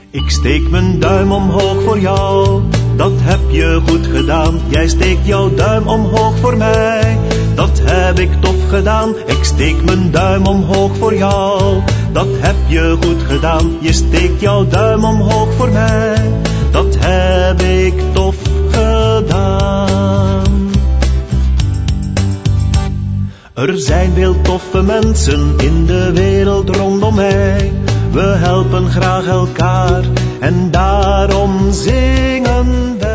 Ik steek mijn duim omhoog voor jou, dat heb je goed gedaan. Jij steekt jouw duim omhoog voor mij, dat heb ik tof gedaan. Ik steek mijn duim omhoog voor jou, dat heb je goed gedaan. Je steekt jouw duim omhoog voor mij, dat heb ik tof gedaan. Er zijn veel toffe mensen in de wereld rondom mij. We helpen graag elkaar en daarom zingen wij.